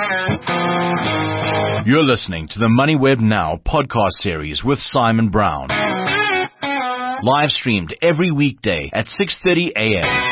You're listening to the MoneyWeb Now podcast series with Simon Brown. Live streamed every weekday at 6:30 a.m.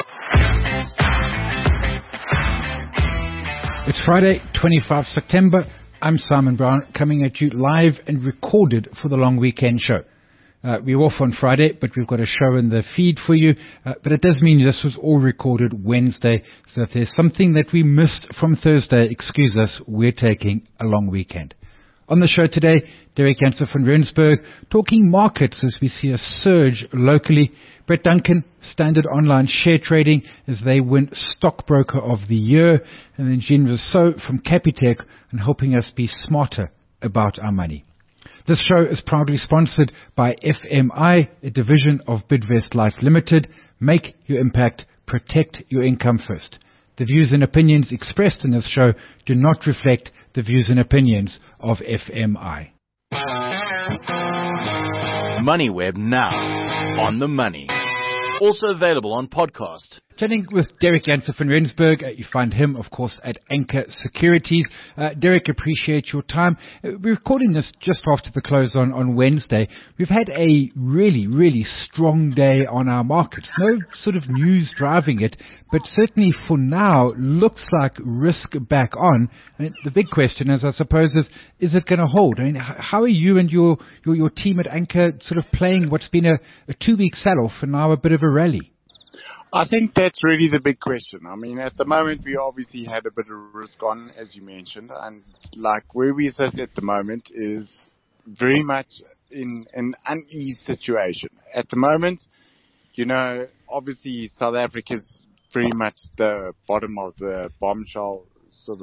It's Friday, 25 September. I'm Simon Brown, coming at you live and recorded for the long weekend show. We're off on Friday, but we've got a show in the feed for you. But it does mean this was all recorded Wednesday. So if there's something that we missed from Thursday, excuse us, we're taking a long weekend. On the show today, Derek Jansen van Rensburg talking markets as we see a surge locally. Brett Duncan, Standard Online Share Trading, as they win Stockbroker of the Year. And then Jean Rousseau from Capitec and helping us be smarter about our money. This show is proudly sponsored by FMI, a division of Bidvest Life Limited. Make your impact, protect your income first. The views and opinions expressed in this show do not reflect the views and opinions of FMI. MoneyWeb Now, on the money. Also available on podcast. Chatting with Derek Jansen van Rensburg. You find him, of course, at Anchor Securities. Derek, appreciate your time. We're recording this just after the close on Wednesday. We've had a really, really strong day on our markets. No sort of news driving it, but certainly for now, looks like risk back on. I mean, the big question is, I suppose, is it going to hold? I mean, how are you and your team at Anchor sort of playing what's been a 2-week sell-off and now a bit of a rally? I think that's really the big question. I mean, at the moment, we obviously had a bit of risk on, as you mentioned, and like where we sit at the moment is very much in an unease situation. At the moment, you know, obviously South Africa's very much the bottom of the bombshell sort of,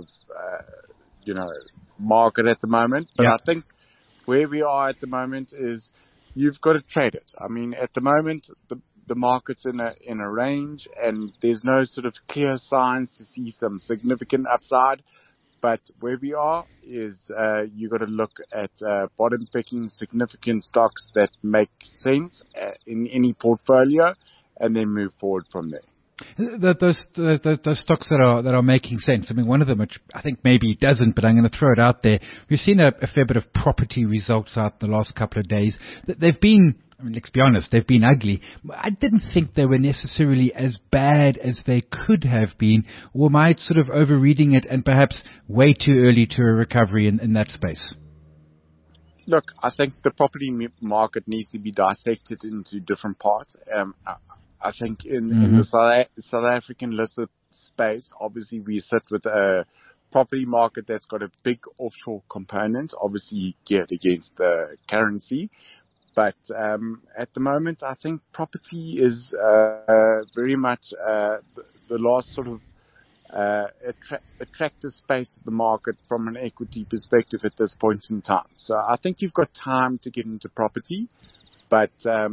market at the moment. But I think where we are at the moment is you've got to trade it. I mean, at the moment, the market's in a range, and there's no sort of clear signs to see some significant upside. But where we are is you got to look at bottom picking significant stocks that make sense in any portfolio, and then move forward from there. Those stocks that are making sense. I mean, one of them, which I think maybe doesn't, but I'm going to throw it out there. We've seen a fair bit of property results out the last couple of days. They've been, I mean, let's be honest, they've been ugly. I didn't think they were necessarily as bad as they could have been, or am I sort of overreading it and perhaps way too early to a recovery in that space? Look, I think the property market needs to be dissected into different parts. I think in the South African listed space, obviously we sit with a property market that's got a big offshore component, obviously geared against the currency. But at the moment, I think property is very much the last sort of attractive space of the market from an equity perspective at this point in time. So I think you've got time to get into property, but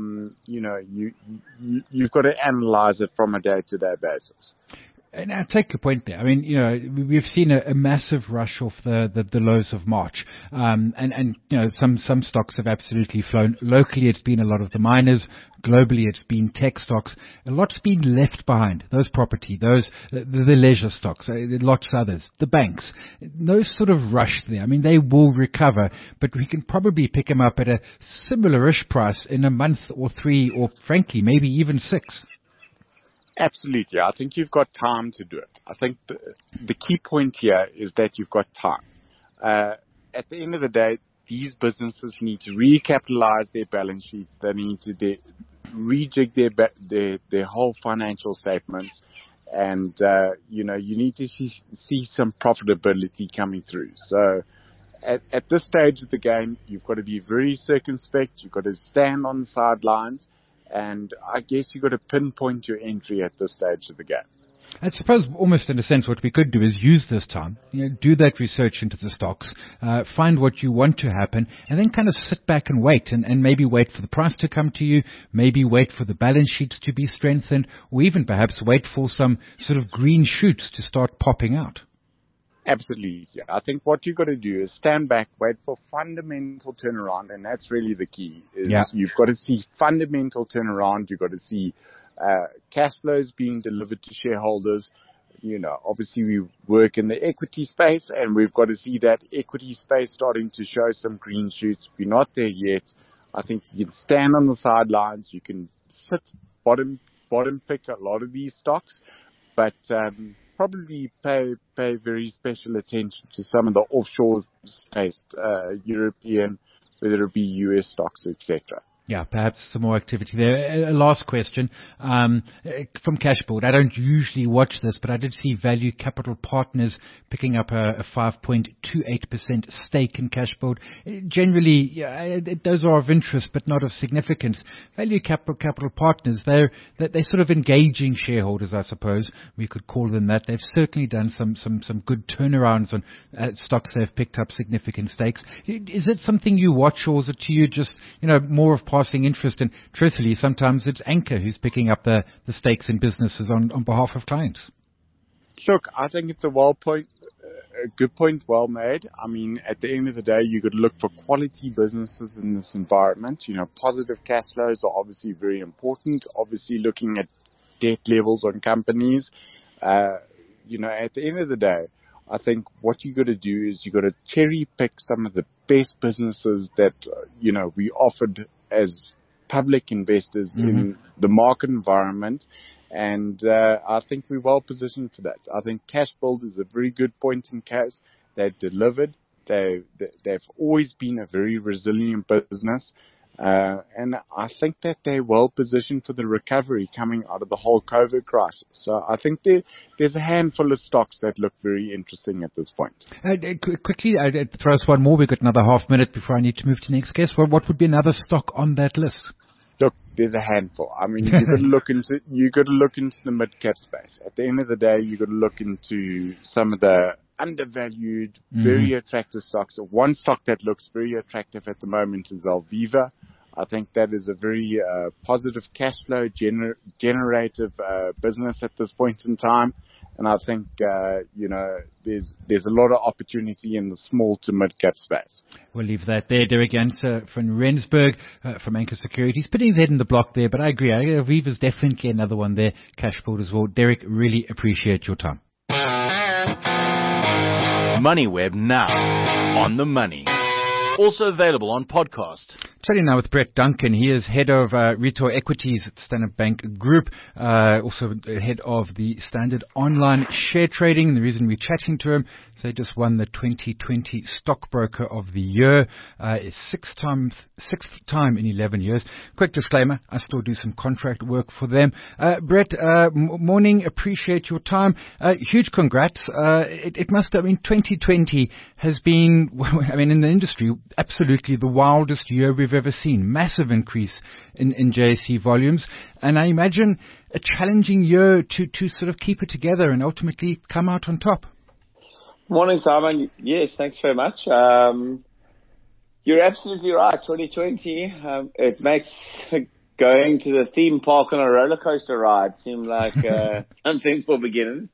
you've got to analyze it from a day-to-day basis. And I take your point there. I mean, you know, we've seen a massive rush off the lows of March. And you know, some stocks have absolutely flown. Locally, it's been a lot of the miners. Globally, it's been tech stocks. A lot's been left behind. Those property, the leisure stocks, lots others, the banks. No sort of rush there. I mean, they will recover, but we can probably pick them up at a similar-ish price in a month or 3, or frankly, maybe even 6. Absolutely. I think you've got time to do it. I think the key point here is that you've got time. At the end of the day, these businesses need to recapitalize their balance sheets. They need to rejig their whole financial statements. And, you need to see some profitability coming through. So at this stage of the game, you've got to be very circumspect. You've got to stand on the sidelines. And I guess you've got to pinpoint your entry at this stage of the game. I suppose almost in a sense what we could do is use this time, do that research into the stocks, find what you want to happen, and then kind of sit back and wait, and maybe wait for the price to come to you, maybe wait for the balance sheets to be strengthened, or even perhaps wait for some sort of green shoots to start popping out. Absolutely. I think what you've got to do is stand back, wait for fundamental turnaround, and that's really the key. You've got to see fundamental turnaround. You've got to see cash flows being delivered to shareholders. obviously we work in the equity space, and we've got to see that equity space starting to show some green shoots. We're not there yet. I think you can stand on the sidelines. You can sit bottom pick a lot of these stocks, but probably pay very special attention to some of the offshore space, European, whether it be US stocks, etc. Yeah, perhaps some more activity there. Last question from Cashboard. I don't usually watch this, but I did see Value Capital Partners picking up a 5.28% stake in Cashboard. Generally, those are of interest, but not of significance. Value Capital Partners, they're sort of engaging shareholders, I suppose. We could call them that. They've certainly done some good turnarounds on stocks they've picked up significant stakes. Is it something you watch, or is it to you just, more of passing interest? And truthfully, sometimes it's Anchor who's picking up the stakes in businesses on behalf of clients. Look, I think it's a good point, well made. I mean, at the end of the day, you could look for quality businesses in this environment. Positive cash flows are obviously very important. Obviously, looking at debt levels on companies. At the end of the day, I think what you got to do is you got to cherry pick some of the best businesses that, we offered as public investors in the market environment. And I think we're well positioned for that. I think Cashbuild is a very good point in case. They've delivered. They've always been a very resilient business. And I think that they're well positioned for the recovery coming out of the whole COVID crisis. So I think there's a handful of stocks that look very interesting at this point. Quickly, throw us one more. We've got another half minute before I need to move to the next guest. What would be another stock on that list? Look, there's a handful. I mean, you got to look into the mid-cap space. At the end of the day, you got to look into some of the undervalued, very attractive stocks. One stock that looks very attractive at the moment is Alviva. I think that is a very positive cash flow generative business at this point in time. And I think, there's a lot of opportunity in the small to mid-cap space. We'll leave that there. Derek Janse van Rensburg from Anchor Securities, putting his head in the block there, but I agree. Aviva's definitely another one there. Cashboard as well. Derek, really appreciate your time. MoneyWeb now on the money. Also available on podcast. Chatting now with Brett Duncan. He is head of retail equities at Standard Bank Group, also head of the Standard Online Share Trading. And the reason we're chatting to him is they just won the 2020 Stockbroker of the Year, sixth time in 11 years. Quick disclaimer, I still do some contract work for them. Brett, morning, appreciate your time. Huge congrats. It must have been 2020 has been, in the industry, absolutely the wildest year we've ever seen. Massive increase in JSE volumes. And I imagine a challenging year to sort of keep it together and ultimately come out on top. Morning, Simon. Yes, thanks very much. You're absolutely right. 2020, it makes going to the theme park on a roller coaster ride seem like something for beginners.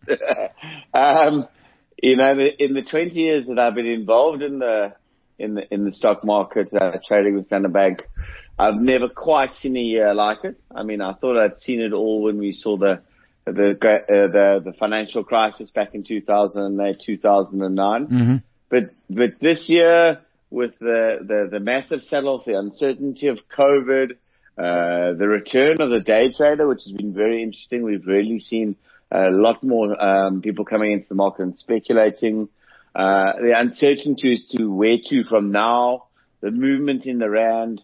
In the 20 years that I've been involved in the stock market, trading with Standard Bank, I've never quite seen a year like it. I mean, I thought I'd seen it all when we saw the financial crisis back in 2008, 2009. But this year, with the massive sell-off, the uncertainty of COVID, the return of the day trader, which has been very interesting. We've really seen a lot more people coming into the market and speculating. The uncertainty as to where to from now, the movement in the rand,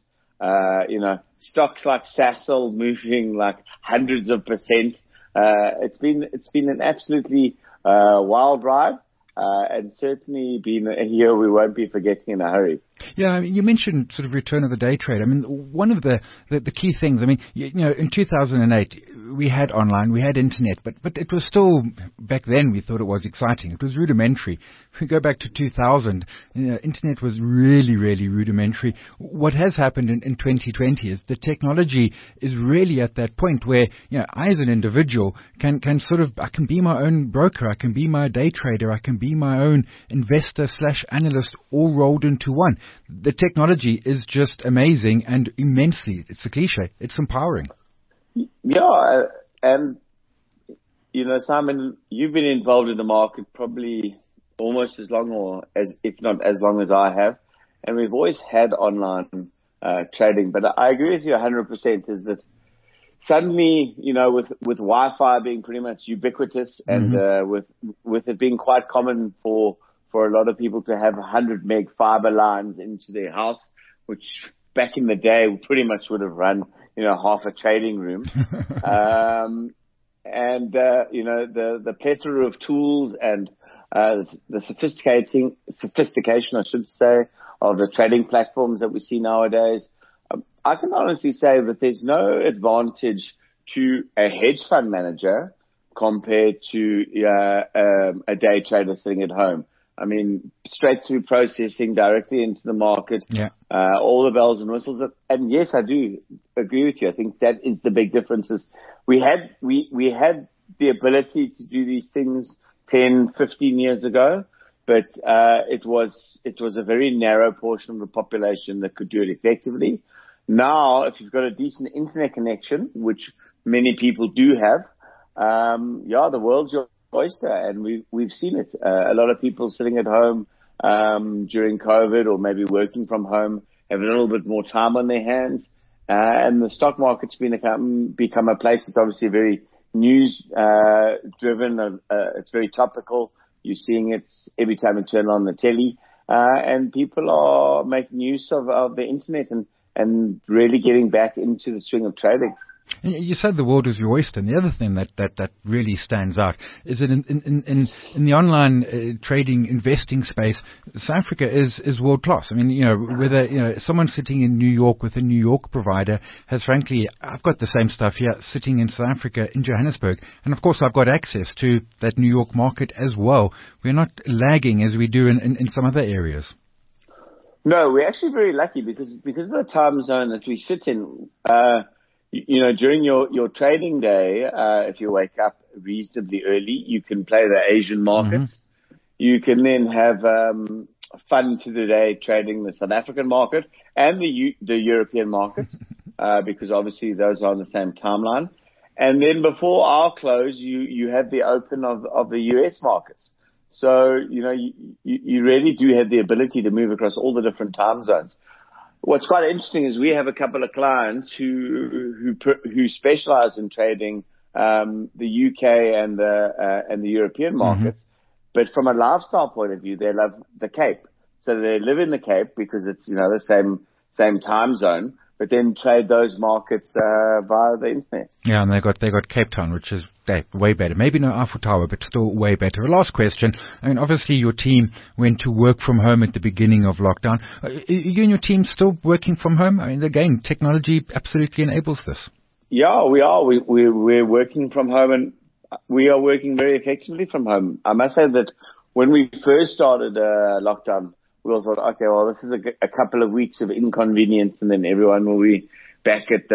stocks like Sasol moving like hundreds of percent. It's been an absolutely wild ride, and certainly been a year we won't be forgetting in a hurry. Yeah, I mean, you mentioned sort of return of the day trade. I mean, one of the key things, I mean, in 2008, we had online, we had internet, but it was still, back then we thought it was exciting. It was rudimentary. If we go back to 2000, internet was really, really rudimentary. What has happened in 2020 is the technology is really at that point where, I as an individual can sort of, I can be my own broker, I can be my day trader, I can be my own investor / analyst, all rolled into one. The technology is just amazing and immensely, it's a cliche, it's empowering. Yeah, and, Simon, you've been involved in the market probably almost as long, or if not as long as I have. And we've always had online trading. But I agree with you 100% is that suddenly, with Wi-Fi being pretty much ubiquitous and with it being quite common for a lot of people to have 100 meg fiber lines into their house, which back in the day pretty much would have run, half a trading room. The plethora of tools and the sophistication, I should say, of the trading platforms that we see nowadays. I can honestly say that there's no advantage to a hedge fund manager compared to a day trader sitting at home. I mean, straight through processing directly into the market, all the bells and whistles. And yes, I do agree with you. I think that is the big difference. Is we had the ability to do these things 10, 15 years ago, but it was a very narrow portion of the population that could do it effectively. Now, if you've got a decent internet connection, which many people do have, the world's your oyster, and we've seen it. A lot of people sitting at home during COVID, or maybe working from home, have a little bit more time on their hands, and the stock market's become a place that's obviously very news driven. It's very topical. You're seeing it every time you turn on the telly, and people are making use of the internet and really getting back into the swing of trading. You said the world is your oyster, and the other thing that really stands out is that in the online trading investing space, South Africa is world class. I mean, whether someone sitting in New York with a New York provider has, frankly, I've got the same stuff here sitting in South Africa in Johannesburg, and of course I've got access to that New York market as well. We're not lagging as we do in some other areas. No, we're actually very lucky because of the time zone that we sit in. During your trading day, if you wake up reasonably early, you can play the Asian markets. You can then have fun to the day trading the South African market and the European markets, because obviously those are on the same timeline. And then before our close, you have the open of the US markets. So, you really do have the ability to move across all the different time zones. What's quite interesting is we have a couple of clients who specialize in trading the UK and the European markets, but from a lifestyle point of view, they love the Cape. So they live in the Cape because it's the same time zone, but then trade those markets via the internet. Yeah, and they got Cape Town, which is way better. Maybe no Eiffel Tower, but still way better. A last question. I mean, obviously your team went to work from home at the beginning of lockdown. You and your team still working from home? I mean, again, technology absolutely enables this. Yeah, we are. We're working from home, and we are working very effectively from home. I must say that when we first started lockdown, we all thought, okay, well, this is a couple of weeks of inconvenience, and then everyone will be back at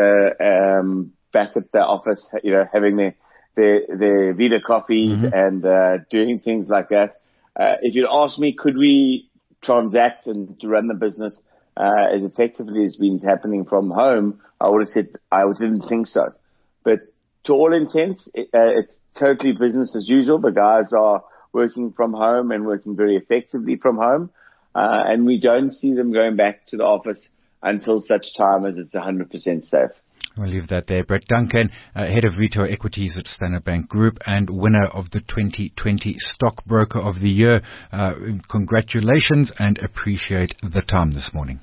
the office, having their Vita coffees and doing things like that. If you'd asked me, could we transact and to run the business as effectively as been happening from home, I would have said I didn't think so. But to all intents, it's totally business as usual. The guys are working from home and working very effectively from home. And we don't see them going back to the office until such time as it's 100% safe. We'll leave that there. Brett Duncan, Head of Retail Equities at Standard Bank Group and winner of the 2020 Stockbroker of the Year. Congratulations and appreciate the time this morning.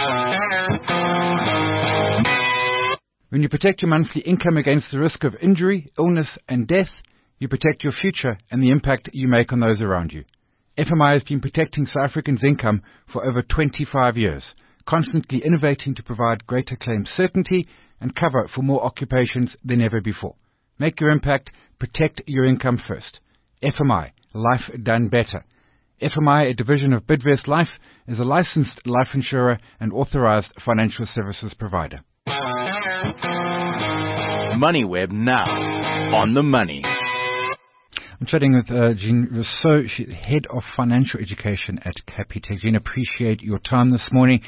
When you protect your monthly income against the risk of injury, illness and death, you protect your future and the impact you make on those around you. FMI has been protecting South Africans' income for over 25 years, constantly innovating to provide greater claim certainty and cover for more occupations than ever before. Make your impact, protect your income first. FMI, life done better. FMI, a division of Bidvest Life, is a licensed life insurer and authorized financial services provider. MoneyWeb now, on the money. I'm chatting with Jean Rousseau, she's Head of Financial Education at Capitec. Jean, appreciate your time this morning.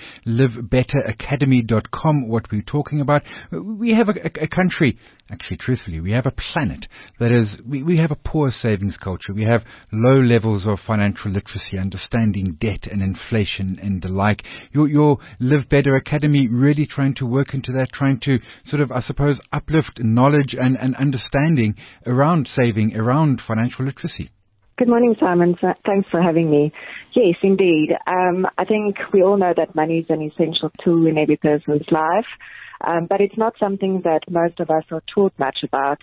LiveBetterAcademy.com, what we're talking about. We have a country, actually, truthfully, we have a planet that is, we have a poor savings culture. We have low levels of financial literacy, understanding debt and inflation and the like. Your Live Better Academy really trying to work into that, trying to sort of, I suppose, uplift knowledge and understanding around saving, around financial literacy. Good morning, Simon. Thanks for having me. Yes, indeed. I think we all know that money is an essential tool in every person's life, but it's not something that most of us are taught much about.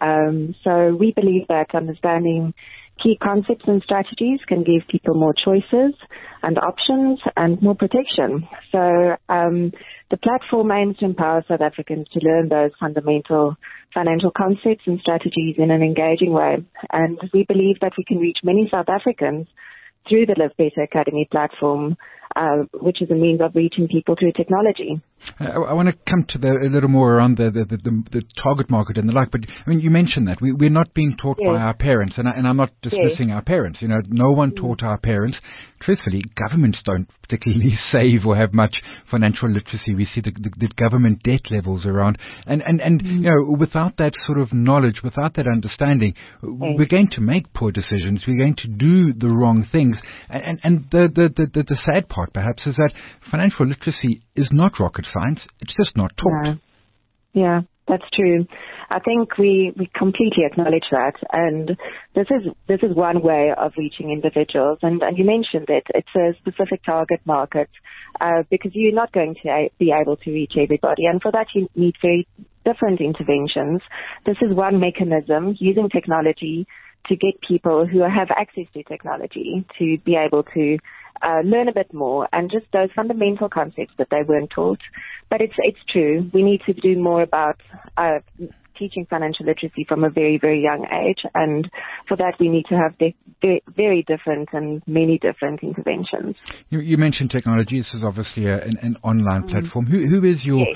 So we believe that understanding key concepts and strategies can give people more choices and options and more protection. So the platform aims to empower South Africans to learn those fundamental financial concepts and strategies in an engaging way. And we believe that we can reach many South Africans through the Live Better Academy platform, which is a means of reaching people through technology. I want to come to a little more around the target market and the like, but I mean, you mentioned that we're not being taught by our parents, and I'm not dismissing our parents. You know, no one taught our parents. Truthfully, governments don't particularly save or have much financial literacy. We see the government debt levels around, and you know, without that sort of knowledge, without that understanding, we're going to make poor decisions. We're going to do the wrong things, and the sad part perhaps is that financial literacy is not rocket science. It's just not taught. Yeah, that's true. I think we completely acknowledge that, and this is one way of reaching individuals. And you mentioned it. It's a specific target market because you're not going to be able to reach everybody, and for that you need very different interventions. This is one mechanism, using technology to get people who have access to technology to be able to learn a bit more and just those fundamental concepts that they weren't taught. But it's true. We need to do more about teaching financial literacy from a very, very young age. And for that, we need to have very different and many different interventions. You mentioned technology. This is obviously an online platform. Who is your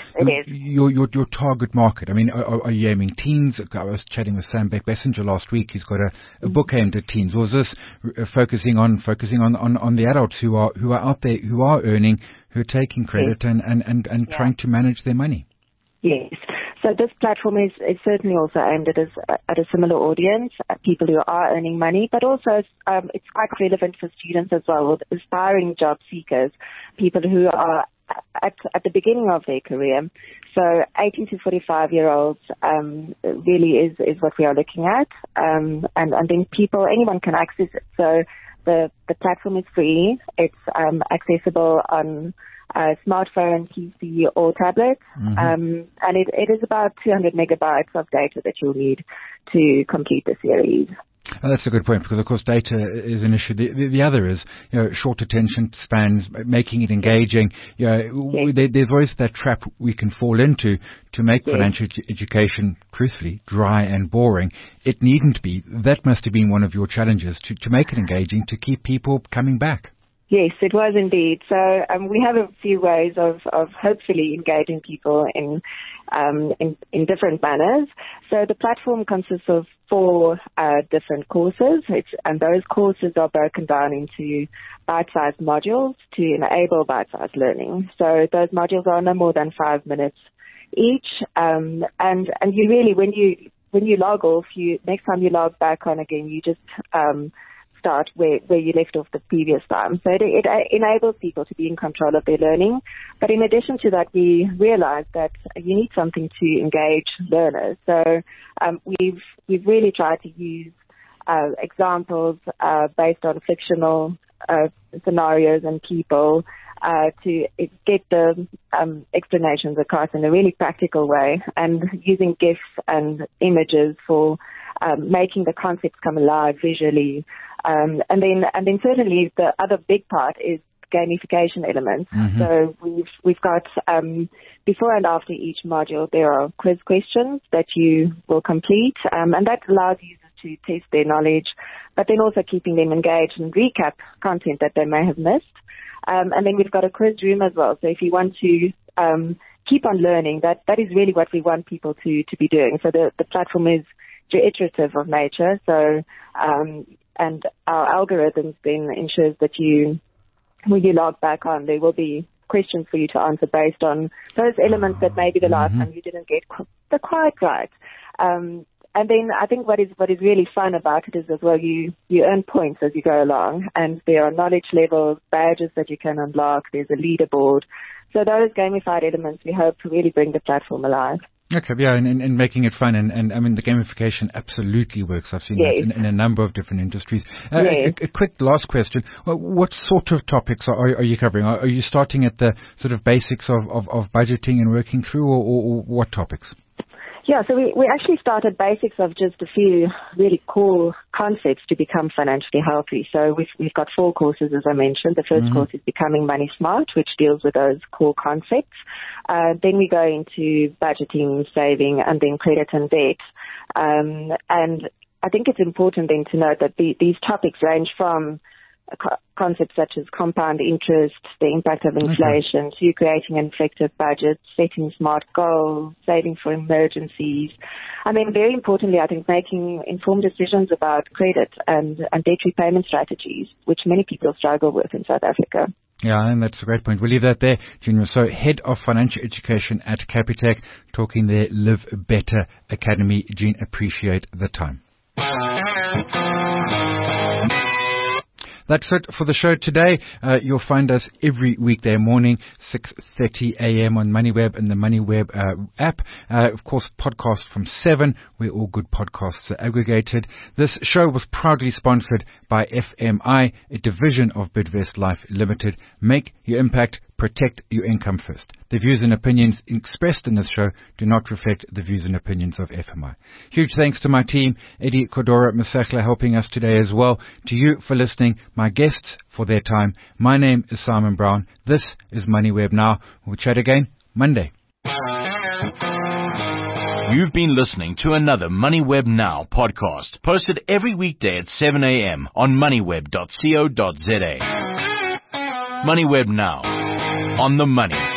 target market? I mean, are you aiming teens? I was chatting with Sam Beck-Bessinger last week. He's got a book aimed at teens. Was this focusing on the adults who are out there, who are earning, who are taking credit and trying to manage their money? Yes. So this platform is certainly also aimed at a similar audience, people who are earning money, but also it's quite relevant for students as well, with aspiring job seekers, people who are at the beginning of their career. So 18 to 45-year-olds really is what we are looking at, and then anyone can access it. So the platform is free. It's accessible on smartphone, PC, or tablet, and it is about 200 megabytes of data that you'll need to complete the series. And that's a good point, because of course data is an issue. The other is, short attention spans, making it engaging. There's always that trap we can fall into to make financial education, truthfully, dry and boring. It needn't be. That must have been one of your challenges, to make it engaging, to keep people coming back. Yes, it was indeed. So we have a few ways of hopefully engaging people in different manners. So the platform consists of 4 different courses, and those courses are broken down into bite-sized modules to enable bite-sized learning. So those modules are no more than 5 minutes each, and you really, when you log off, next time you log back on again, you just start where you left off the previous time. So it enables people to be in control of their learning. But in addition to that, we realized that you need something to engage learners. So we've really tried to use examples based on fictional scenarios and people to get the explanations across in a really practical way, and using GIFs and images for making the concepts come alive visually. And then certainly the other big part is gamification elements. So we've got before and after each module there are quiz questions that you will complete, and that allows users to test their knowledge, but then also keeping them engaged and recap content that they may have missed. And then we've got a quiz room as well. So if you want to keep on learning, that is really what we want people to be doing. So the platform is iterative of nature. So, and our algorithms then ensures that when you log back on, there will be questions for you to answer based on those elements that maybe the last time you didn't get quite right. And then I think what is really fun about it is as well, you earn points as you go along, and there are knowledge levels, badges that you can unlock, there's a leaderboard. So those gamified elements we hope to really bring the platform alive. Okay, yeah, and making it fun, and I mean the gamification absolutely works. I've seen that in a number of different industries. A quick last question: what sort of topics are you covering? Are you starting at the sort of basics of budgeting and working through, or what topics? Yeah, so we actually started basics of just a few really core concepts to become financially healthy. So we've got 4 courses, as I mentioned. The first course is Becoming Money Smart, which deals with those core concepts. Then we go into budgeting, saving, and then credit and debt. And I think it's important then to note that these topics range from concepts such as compound interest, the impact of inflation, to creating an effective budget, setting smart goals, saving for emergencies. I mean, very importantly, I think making informed decisions about credit and debt repayment strategies, which many people struggle with in South Africa. Yeah, and that's a great point. We'll leave that there. Jean Rousseau, Head of Financial Education at Capitec, talking their Live Better Academy. Jean, appreciate the time. That's it for the show today. You'll find us every weekday morning, 6:30 a.m. on MoneyWeb and the MoneyWeb app. Of course, podcast from 7, where all good podcasts are aggregated. This show was proudly sponsored by FMI, a division of Bidvest Life Limited. Make your impact. Protect your income first. The views and opinions expressed in this show do not reflect the views and opinions of FMI. Huge thanks to my team, Eddie Kodora Masakla, helping us today as well. To you for listening, my guests for their time. My name is Simon Brown. This is MoneyWeb Now. We'll chat again Monday. You've been listening to another MoneyWeb Now podcast, posted every weekday at 7 a.m. on moneyweb.co.za. MoneyWeb Now. On the money.